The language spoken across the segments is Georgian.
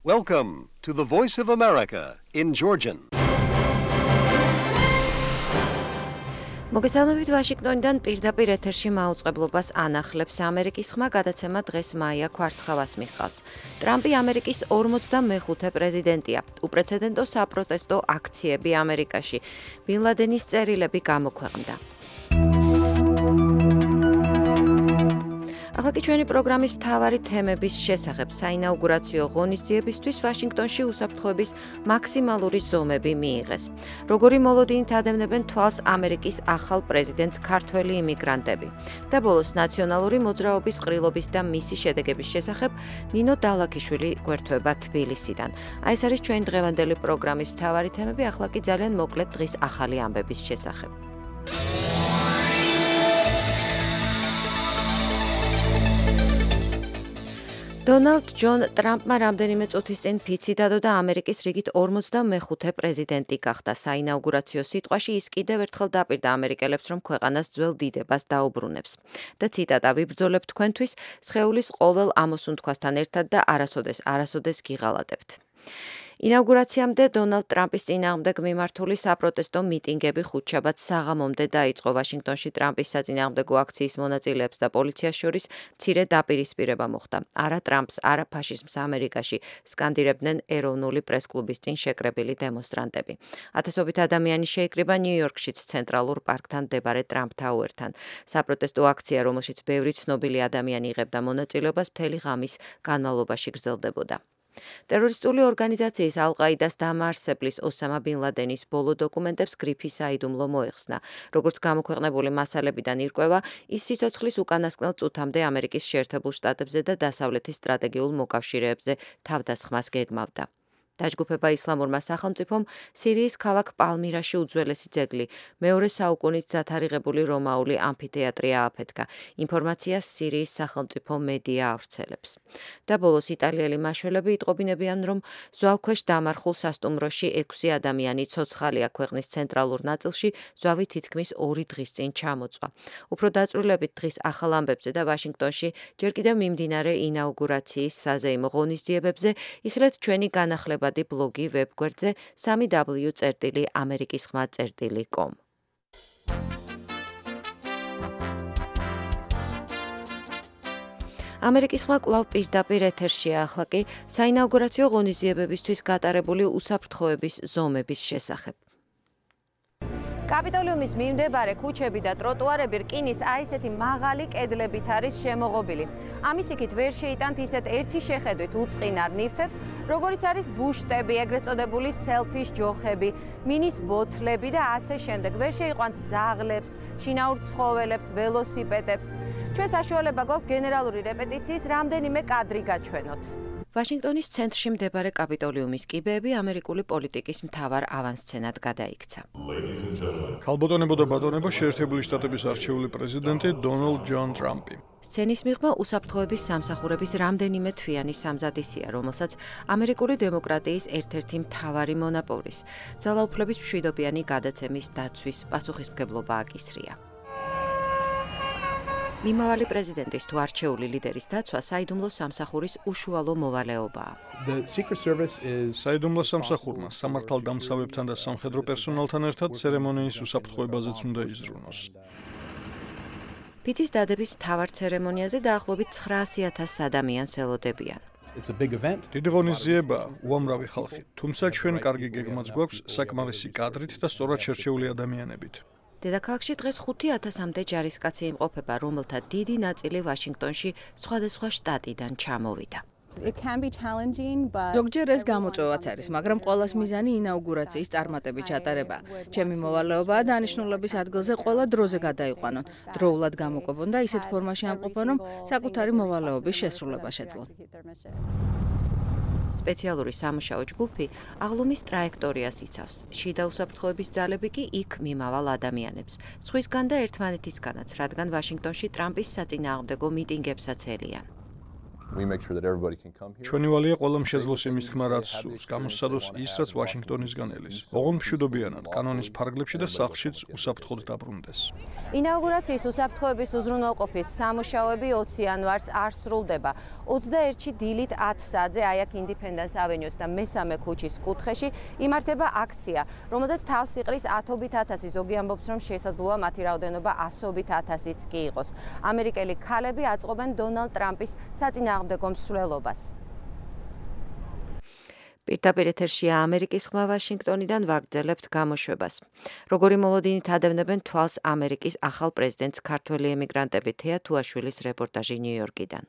Welcome to the Voice of America in Georgian. მოგესალმებით ვაშინგტონიდან პირდაპირ ეთერში მაუწყებლობას ანახლებს ამერიკის ხმა გადაცემა დღეს მაია ქვარცხავას მიჰყავს. ტრამპი ამერიკის 45 პრეზიდენტია. უპრეცედენტო საპროტესტო აქციები ამერიკაში. ბინ ლადენის წერილები გამოქვეყნდა. ახლა კი ჩვენი პროგრამის მთავარი თემების შესახებ საინაუგურაციო ღონისძიებისთვის ვაშინგტონში უსაფრთხოების მაქსიმალური ზომები მიიღეს. როგორი მოლოდინით ადევნებენ თვალს ამერიკის ახალ პრეზიდენტს ქართველი იმიგრანტები და ბოლოს ნაციონალური მოძრაობის ყრილობის და მისი შედეგების შესახებ ნინო დალაქიშვილი გვერდება თბილისიდან. აი ეს არის ჩვენი დღევანდელი პროგრამის მთავარი თემები, ახლა კი ძალიან მოკლედ დღის ახალი ამბების შესახებ. დონალდ ჯონ ტრამპმა რამდენიმე წუთის წინ ფიცი დადო და ამერიკის რიგით 45 პრეზიდენტი გახდა. საინაუგურაციო სიტყვაში ის კიდევ ერთხელ დაპირდა ამერიკელებს, რომ ქვეყანას ძველ დიდებას დაუბრუნებს. და ციტატა: "ვიბრძოლებ თქვენთვის სხეულის ყოველ ამოსუნთქვასთან ერთად და არასოდეს გიღალატებთ." ინაუგურაციამდე დონალდ ტრამპის წინააღმდეგ მიმართული საპროტესტო მიტინგები ხუთშაბათ საღამომდე დაიწყო. ვაშინგტონში ტრამპის საწინააღმდეგო აქციის მონაწილეებს და პოლიციას შორის მცირე დაპირისპირება მოხდა. არა ტრამპს, არა ფაშიზმს ამერიკაში სკანდირებდნენ ეროვნული პრესკლუბის წინ შეკრებილი დემონსტრანტები. ათასობით ადამიანი შეიკრიბა ნიუ-იორკშიც ცენტრალურ პარკთან მდებარე ტრამპ თაუერთან. საპროტესტო აქცია, რომელშიც ბევრი ცნობილი ადამიანი იღებდა მონაწილეობას, მთელი ღამის განმავლობაში გრძელდებოდა. ტერორისტული ორგანიზაციის ალ-ყაიდას დამაარსებლის ოსამა ბინ ლადენის ბოლო დოკუმენტებს გრიფი საიდუმლო მოეხსნა. როგორც გამოქვეყნებული მასალებიდან ირკვევა, ის სიცოცხლის უკანასკნელ წუთამდე ამერიკის შეერთებულ შტატებზე და დასავლეთის სტრატეგიულ მოკავშირეებზე თავდასხმას გეგმავდა. დაჯგუფება ისლამურმა სახელმწიფომ სირიის ქალაქ პალმირაში უძველესი ძეგლი, მეორე საუკუნით დათარიღებული რომაული ამფითეატრი ააფეთქა. ინფორმაციას სირიის სახელმწიფო მედია ავრცელებს. და ბოლოს იტალიელი მაშველები იტყობინებიან, რომ ზვავქვეშ დამარხულ სასტუმროში 6 ადამიანი ცოცხალია. ქვეყნის ცენტრალურ ნაწილში ზვავი თითქმის 2 დღის წინ ჩამოწვა. უფრო დაწვრილებით დღის ახალ ამბებზე და ვაშინგტონში ჯერ კიდევ მიმდინარე ინაუგურაციის საზეიმო ღონისძიებებზე იხილეთ ჩვენი განახლებადი ბლოგი ვებგვერდზე 3w.amerikisxma.com. ამერიკის ხმა კვლავ პირდაპირ ეთერშია, ახლა კი საინაუგურაციო ღონისძიებებისთვის გატარებული უსაფრთხოების ზომების შესახებ. კაპიტოლიუმის მიმდებარე ქუჩები და ტროტუარები რკინის ესეთი მაღალი კედლებით არის შემოღობილი. ამის იქით ვერ შეიტანთ ისეთ ერთი შეხედვით უწყინარ ნივთებს, როგორიც არის ბუშტები, ეგრეთ წოდებული სელფის ჯოხები, მინის ბოთლები და ასე შემდეგ. ვერ შეიყვანთ ძაღლებს, შინაურ ცხოველებს, ველოსიპედებს. ჩვენ საშუალება გვაქვს გენერალური რეპეტიციის რამდენიმე კადრი გაჩვენოთ. ვაშინგტონის ცენტრში მდებარე კაპიტოლიუმის კიბეები ამერიკული პოლიტიკის მთავარ ავანსცენად გადაიქცა. ქალბატონებო და ბატონებო, შეერთებული შტატების არჩეული პრეზიდენტი დონალდ ჯონ ტრამპი. სცენის მიღმა უსაფრთხოების სამსახურების რამდენიმე თვიანი სამზადისია, რომელსაც ამერიკული დემოკრატიის ერთ-ერთი მთავარი მონაპოვრის, ძალაუფლების მშვიდობიანი გადაცემის დაცვის პასუხისმგებლობა აკისრია. მიმავალი პრეზიდენტის თუ არჩეული ლიდერის დაცვა საიდუმლო სამსახურის უშუალო მოვალეობაა. საიდუმლო სამსახურმა სამართალდამცავებთან და სამხედრო პერსონალთან ერთად ცერემონიის უსაფრთხოებაზეც უნდა იზრუნოს. ფიცის დადების მთავარ ცერემონიაზე დაახლოებით 900,000 ადამიანს ელოდებიან. დიდი ღონისძიებაა, უამრავი ხალხი, თუმცა ჩვენ კარგი გეგმაც გვაქვს საკმარისი კადრით და სწორად შერჩეული ადამიანებით. დედაქალაქში დღეს 5,000-მდე ჯარისკაცი იმყოფება, რომელთა დიდი ნაწილი ვაშინგტონში სხვადასხვა შტატიდან ჩამოვიდა. ზოგჯერ ეს გამოწვევაც არის, მაგრამ ყოველას მიზანი ინაუგურაციის წარმატებით ჩატარება. ჩემი მოვალეობაა დანიშნულების ადგილზე ყველა დროზე გადაიყვანონ, დროულად გამოკვებონ და ისეთ ფორმაში ამყოფონ, რომ საკუთარი მოვალეობის შესრულება შეძლონ. სპეციალური სამუშაო ჯგუფი აღლუმის ტრაექტორიას იცავს. შიდა უსაფრთხოების ძალები კი იქ მიმავალ ადამიანებს. სხვისგან და ერთმანეთისგანაც, რადგან ვაშინგტონში ტრამპის საწინააღმდეგო მიტინგებსაც ელიან. We make sure that everybody can come here. ჩვენი ვალია ყველამ შეძლოს იმის თქმა, რაც სურს, გამოსცადოს ის, რაც ვაშინგტონისგან ელის. ოღონდ მშვიდობიანად, კანონის ფარგლებში და სახლშიც უსაფრთხოდ დაბრუნდეს. ინაუგურაციის უსაფრთხოების უზრუნველყოფის სამუშაოები 20 იანვარს არ სრულდება. 21-ში დილით 10 საათზე აი აქ ინდიფენდენს ავენიუს და მესამე ქუჩის კუთხეში იმართება აქცია, რომელზეც თავს იყრის ათობით ათასი, ზოგი ამბობს, რომ შესაძლოა მათი რაოდენობა ასობით ათასიც კი იყოს. ამერიკელი ქალები აწყობენ დონალდ ტრამპის საწინააღმდეგო მსვლელობას. პირდაპირ ეთერშია ამერიკის ხმა ვაშინგტონიდან ვაგრძელებთ გამოშვებას. როგორი მოლოდინით ადევნებენ თვალს ამერიკის ახალ პრეზიდენტს ქართველი ემიგრანტები, თეა თუაშვილის რეპორტაჟი ნიუ-იორკიდან.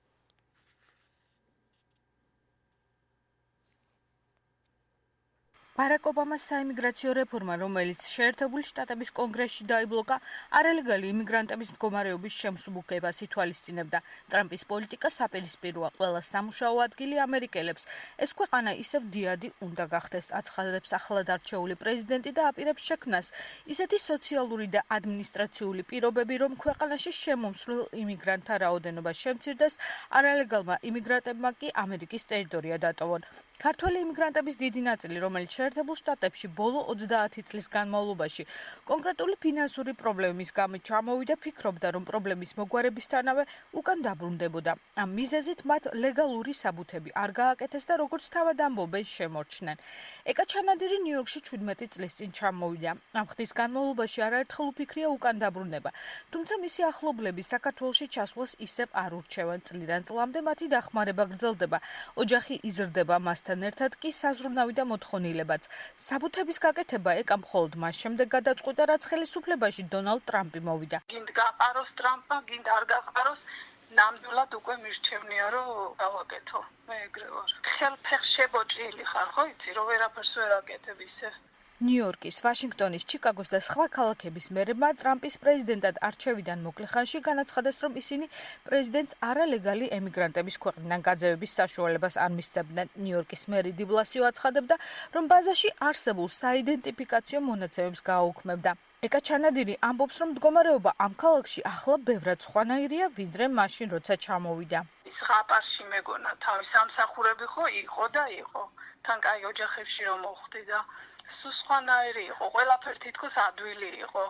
ბარაკ ობამას საიმიგრაციო რეფორმა, რომელიც შეერთებული შტატების კონგრესში დაიბლოკა, არალეგალი იმიგრანტების მდგომარეობის შემსუბუქებას ითვალისწინებდა. ტრამპის პოლიტიკა საპირისპიროა ყველა სამუშაო ადგილი ამერიკელებს. ეს ქვეყანა ისევ დიადი უნდა გახდეს, აცხადებს ახლად არჩეული პრეზიდენტი და აპირებს შექმნას ისეთი სოციალური და ადმინისტრაციული პირობები, რომ ქვეყანაში შემომსვლელ იმიგრანტთა რაოდენობა შემცირდეს, არალეგალმა იმიგრანტებმა კი ამერიკის ტერიტორია დატოვონ. ქართველი იმიგრანტების დიდი ნაწილი, რომელიც შეერთებულ შტატებში ბოლო 30 წლის განმავლობაში კონკრეტული ფინანსური პრობლემის გამო ჩამოვიდა, ფიქრობდა, რომ პრობლემის მოგვარებისთანავე უკან დაბრუნდებოდა. ამ მიზეზით მათ ლეგალური საბუთები არ გააკეთეს და როგორც თავად ამბობენ, შემორჩნენ. ეკა ჩანადირი ნიუ-იორკში 17 წლის წინ ჩამოვიდა. ამ ხნის განმავლობაში არაერთხელ უფიქრია უკან დაბრუნება, თუმცა მისი ახლობლები საქართველოში ჩასვლას ისევ არ ურჩევენ. წლიდან წლამდე მათი დახმარება გრძელდება. ოჯახი იზრდება მასთან ერთად კი საზრუნავი და მოთხოვნილებაც. საბუთების გაკეთება ეკა მხოლოდ მას შემდეგ გადაწყვიტა, რაც ხელისუფლებაში დონალდ ტრამპი მოვიდა. გინდ გაყაროს ტრამპმა, გინდ არ გაყაროს, ნამდვილად უკვე მირჩევნია, რომ გავაკეთო. მე ეგრე ვარ. ხელფეხ შებოჭილი ხარ, ხო იცი, რომ ვერაფერს ვერ აკეთებ ისე. ნიუ-იორკის, ვაშინგტონის, ჩიკაგოს და სხვა ქალაქების მერებმა ტრამპის პრეზიდენტად არჩევიდან მოკლე ხანში განაცხადეს, რომ ისინი პრეზიდენტს არალეგალი ემიგრანტების ქვეყნიდან გაძევების საშუალებას არ მისცემდნენ. ნიუ-იორკის მერი დი ბლასიო აცხადებდა, რომ ბაზაში არსებულ საიდენტიფიკაციო მონაცემებს გააუქმებდა. ეკა ჩანადირი ამბობს, რომ მდგომარეობა ამ ქალაქში ახლა ბევრად სხვანაირია, ვიდრე მაშინ, როცა ჩამოვიდა. ის ღაპარში მეგონა თავის სამსახურები ხო იყო და იყო. თან კაი ოჯახებში რომ მოხვდი და სულ სხვანაირი იყო, ყველაფერი თითქოს ადვილი იყო.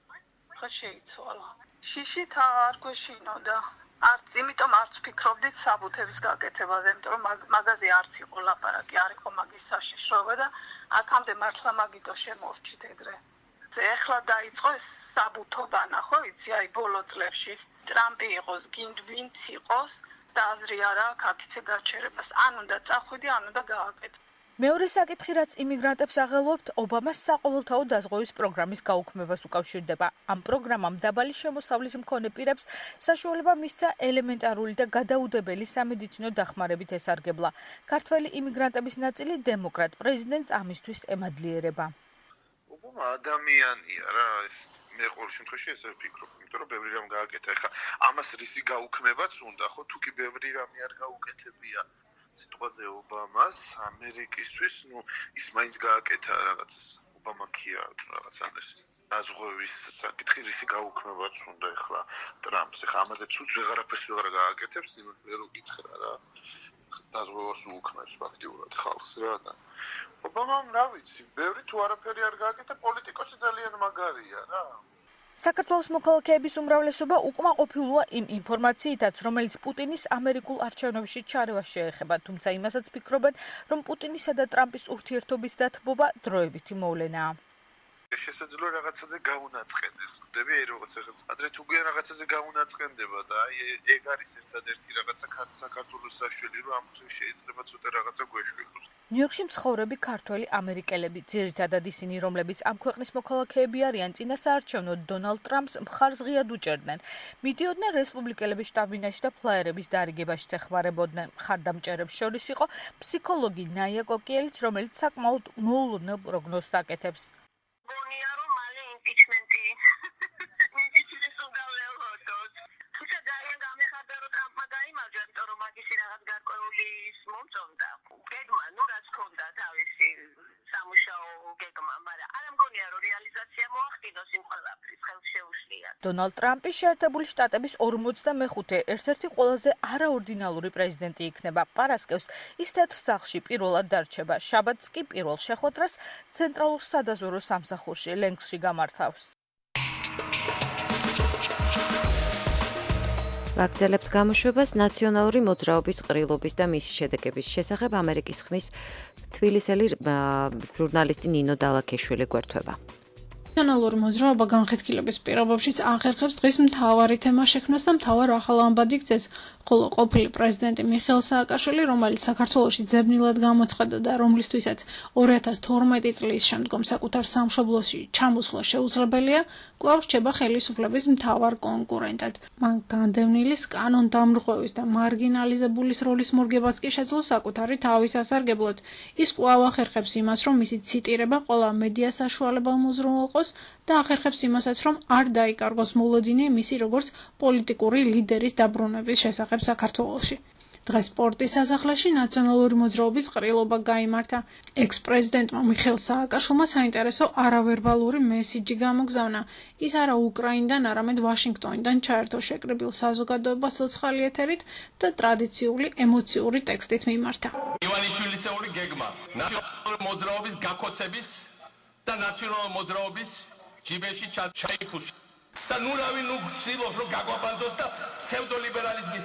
ხო შეიცვალა. შიშით არ გვეშინოდა. არც იმიტომ არც ფიქრობდით საბუთების გაკეთებაზე, იმიტომ რომ მაგაზე არც იყო ლაპარაკი, არ იყო მაგის საშიშროება და აქამდე მართლა მაგიტო შემორჩით ეგრე. ეხლა დაიწყო ეს საბუთობანა, ხო იცი, აი ბოლო წლებში ტრამპი იყოს, გინდ ვინც იყოს და აზრი არ აქვს აქიცე გაჩერებას. ან უნდა წახვიდე, ან უნდა გააკეთო. მეორე საკითხი, რაც იმიგრანტებს აღელვებთ, ობამას საყოველთაო დაზღვევის პროგრამის გაუქმებას უკავშირდება. ამ პროგრამამ დაბალი შემოსავლის მქონე პირებს საშუალება მისცა ელემენტარული და გადაუდებელი სამედიცინო დახმარებით ესარგებლა. ქართველი იმიგრანტების ნაწილი დემოკრატ პრეზიდენტს ამისთვის ემადლიერება. ობამა ადამიანია რა, მე ყოველ შემთხვევაში ესე ვფიქრობ, იმიტომ რომ ბევრი რამ გააკეთა. ეხლა ამას რისი გაუქმებაც უნდა, ხო, თუ კი ბევრი რამე არ გაუკეთებია. სიტყვაზე ობამას ამერიკისთვის, ის მაინც გააკეთა რაღაცას. ობამა ქია რაღაცა ეს დაზღვევის საკითხი რისი გაუქმებაც უნდა ეხლა ტრამპს. ეხლა ამაზე ცუც ვეღარაფერს ვეღარ გააკეთებს, იმенно რომ გითხრა რა. დაზღვევას უქმნებს ფაქტიურად ხალხს რა და ობამამ რა ვიცი, ბევრი თუ არაფერი არ გააკეთა, პოლიტიკოსი ძალიან მაგარია რა. საქართველოს მოქალაქეების უმრავლესობა უკმაყოფილოა იმ ინფორმაციითაც, რომელიც პუტინის ამერიკულ არჩევნებში ჩარევას შეეხება, თუმცა იმასაც ფიქრობენ, რომ პუტინისა და ტრამპის ურთიერთობის დათბობა დროებითი მოვლენაა. შესაძლოა რაღაცაზე გაუნაწყენდეს, ხდები აი როგორც ახლა ადრე თუ გიან რაღაცაზე გაუნაწყენდება და აი ეგ არის ერთადერთი რაღაცა საქართველოს საშველი, რომ ამ ხრივ შეიძლება ცოტა რაღაცა გვეშველოს. ნიუ-იორკში მცხოვრები ქართველი ამერიკელები, ძირითადად ისინი, რომლებიც ამ ქვეყნის მოქალაქეები არიან, წინასაარჩევნო დონალდ ტრამპს მხარს ღიად უჭერდნენ. მიდიოდნენ რესპუბლიკელების შტაბ-ბინაში და ფლაიერების დარიგებაშიც ეხმარებოდნენ. მხარდამჭერებს შორის იყო ფსიქოლოგი ნაია კოკიელიც, რომელიც საკმაოდ მოულოდნელ პროგნოზს აკეთებს. გონია რომ მალე იმპიჩმენტი თუმცა ძალიან გამეხარდა რომ ტრამპმა გაიმარჯვა, იმიტომ რომ მაგისი რაღაც გარკვეული მომწონდა. გეგმა, რაც ჰქონდა თავისი სამუშაო გეგმა, მაგრამ არ მგონია რომ რეალიზაცია მოახდინოს იმ ყველაფრის ხელს შეუშლიათ. დონალდ ტრამპი შეერთებული შტატების 45 ერთ-ერთი ყველაზე არაორდინალური პრეზიდენტი იქნება. პარასკევს ის თეთრ სახლში პირველად დარჩება. შაბათს კი პირველ შეხვედრას ცენტრალურ სადაზვერვო სამსახურში ლენქსში გამართავს. ვაგრძელებთ გამოშვებას ნაციონალური მოძრაობის ყრილობის და მისი შედეგების შესახებ ამერიკის ხმის თბილისელი ჟურნალისტი ნინო დალაქეშვილი გვერდება. ნაციონალური მოძრაობა განხეთქილების პირობებშიც ახერხებს დღის მთავარი თემა შექმნას და მთავარ ახალ ამბად იქცეს, ხოლო ყოფილი პრეზიდენტი მიხეილ სააკაშვილი, რომელიც საქართველოში ძებნილად გამოცხადდა და რომლისთვისაც 2012 წლის შემდგომ საკუთარ სამშობლოში ჩამოსვლა შეუძლებელია, კვლავ რჩება ხელისუფლების მთავარ კონკურენტად. მან განდევნილის, კანონდამრღვევის და მარგინალიზებულის როლის მორგებაც კი შეძლო საკუთარი თავის ასარგებლოდ. ის კვლავ ახერხებს იმას, რომ მისი ციტირება ყველა მედია საშუალება უმოძრაულყოს და ახერხებს იმასაც, რომ არ დაიკარგოს მოლოდინი მისი როგორც პოლიტიკური ლიდერის დაბრუნების შესახებ საქართველოში. დღეს სპორტის სასახლეში ნაციონალური მოძრაობის ყრილობა გაიმართა. ექს-პრეზიდენტმა მიხეილ სააკაშვილმა საინტერესო არავერბალური მესიჯი გამოგზავნა. ის არა უკრაინიდან, არამედ ვაშინგტონიდან ჩაერთო შეკრებილ საზოგადოებას ცოცხალი ეთერით და ტრადიციული ემოციური ტექსტით მიმართა. ივანიშვილისეული გეგმა ნაციონალური მოძრაობის გაქოცების და ნაციონალური მოძრაობის ჯიბეში ჩაიფუში. და ნურავი გცილობს რომ გაგვაბანძოს და ფსევდოლიბერალიზმის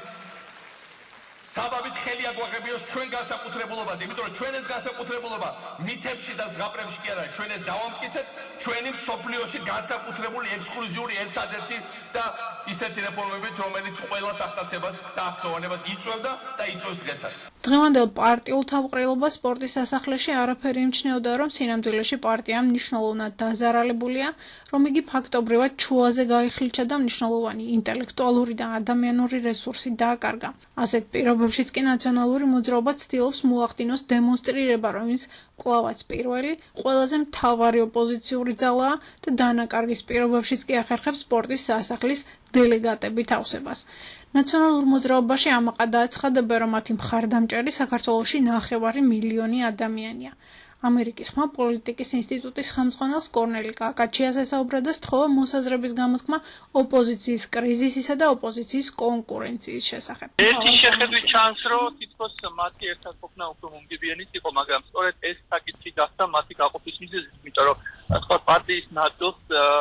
საბაბით ხელი აგვაღებიოს ჩვენ განსაკუთრებულობაზე, იმიტომ რომ ჩვენ ეს განსაკუთრებულობა მითებში და ზღაპრებში კი არა, ჩვენ ეს დავამტკიცეთ, ჩვენი მსოფლიოში განსაკუთრებული ექსკლუზიური ერთადერთი და ისეთი რეფორმებით, რომელიც ყველას აღტაცებას და აქტუალებას იწვევდა და იწვევს დღესაც. დღევანდელ პარტიულ თავყრილობას სპორტის სასახლეში არაფერი იმჩნეოდა, რომ სინამდვილეში პარტია მნიშვნელოვნად დაზარალებულია, რომ იგი ფაქტობრივად ჩუაზე გაიხლიჩა და მნიშვნელოვანი ინტელექტუალური და ადამიანური რესურსი დააკარგა. ასეთ პირობებშიც კი ნაციონალური მოძრაობა ცდილობს მოახდინოს დემონსტრირება, რომ ის კვლავაც პირველი, ყველაზე მთავარი ოპოზიციური ძალაა და დანაკარგის პირობებშიც კი ახერხებს სპორტის სასახლის დელეგატებით ავსებას. ნაციონალურ მოძრაობაში ამაყად აცხადებენ, რომ მათი მხარდამჭერი საქართველოში 9 მილიონი ადამიანია. ამერიკის ხმა პოლიტიკის ინსტიტუტის ხელმძღვანელს კორნელი კაკაჩიას ესაუბრა და სთხოვა მოსაზრების გამოთქმა ოპოზიციის კრიზისისა და ოპოზიციის კონკურენციის შესახებ. ერთი შეხედვით ჩანს, რომ თითქოს მათი ერთად ყოფნა უფრო მომგებიანიც იყო, მაგრამ სწორედ ეს საკითხი გახდა მათი გაყოფის მიზეზი, იმიტომ რომ თქვა პარტიის ნაწილს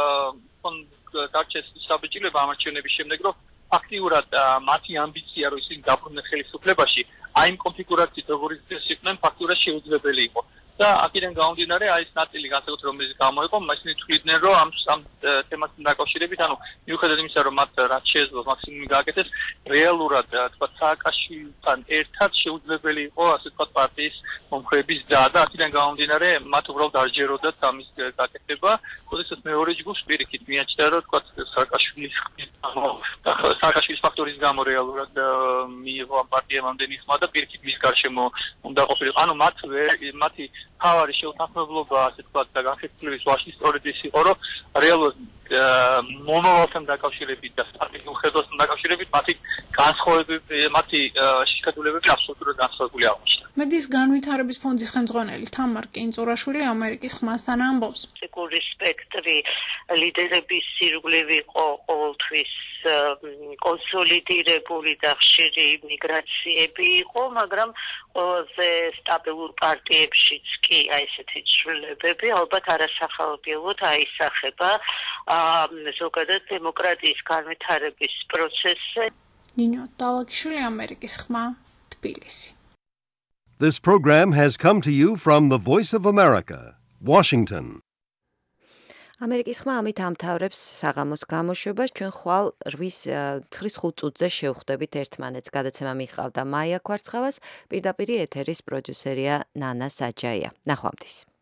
დარჩეს საბეჭდილება ამარჩევნების შემდეგ, რომ ფაქტიურად მათი ამბიცია, რომ ისინი დაბრუნდნენ ხელისუფლებაში, აი იმ კონფიგურაციით, როგორც ეს იყვნენ, ფაქტიურად შეუძლებელი იყო. და აქედან გამომდინარე, აი ეს ნაწილი განსაკუთრებით რომელიც გამოიყო, ისინი თვლიდნენ, რომ ამ თემასთან დაკავშირებით, ანუ მიუხედავად იმისა, რომ მათ რაც შეეძლო მაქსიმუმი გააკეთეს, რეალურად თქვა სააკაშვილთან ერთად შეუძლებელი იყო, ასე თქვა პარტიის მომხრეების და აქედან გამომდინარე, მათ უბრალოდ არ ჯეროდათ ამის გაკეთება, როდესაც მეორე ჯგუფს პირიქით მიაჩნდა, რომ თქვა სააკაშვილის ფაქტორის გამო რეალურად მიიღო ამ პარტიამ ამდენი ხმა და პირიქით მის გარშემო უნდა ყოფილიყო. ანუ მათი თავარი შეუთანხმებლობა, ასე ვთქვათ, და განხეთქილების ვაშლის სწორედ ის იყო, რომ რეალურად მომავალთან დაკავშირებით და სტრატეგიულ ხედვასთან დაკავშირებით მათი შეხედულებები აბსოლუტურად განსხვავებული აღმოჩნდა. მედიის განვითარების ფონდის ხელმძღვანელი თამარ კინწურაშვილი ამერიკის ხმასთან ამბობს. პოლიტიკური სპექტრი ლიდერების სირგლივი იყო ყოველთვის კონსოლიდირებული და ხშირი მიგრაციები იყო, მაგრამ ყველაზე სტაბილურ პარტიებშიც კი აი ესეთი ცვლილებები ალბათ არასახალბიელოდ აისახება ზოგადად დემოკრატიის განვითარების პროცესზე. ნინო დალაქიშვილი, ამერიკის ხმა, თბილისი. This program has come to you from the Voice of America, Washington. ამერიკის ხმა ამით ამთავრებს საღამოს გამოშვებას. ჩვენ ხვალ 9:05 წუთზე შევხვდებით ერთმანეთს. გადაცემა მიჰყავდა მაია ქვარცხავას, პირდაპირ ეთერის პროდიუსერია ნანა საჯაია. ნახვამდის.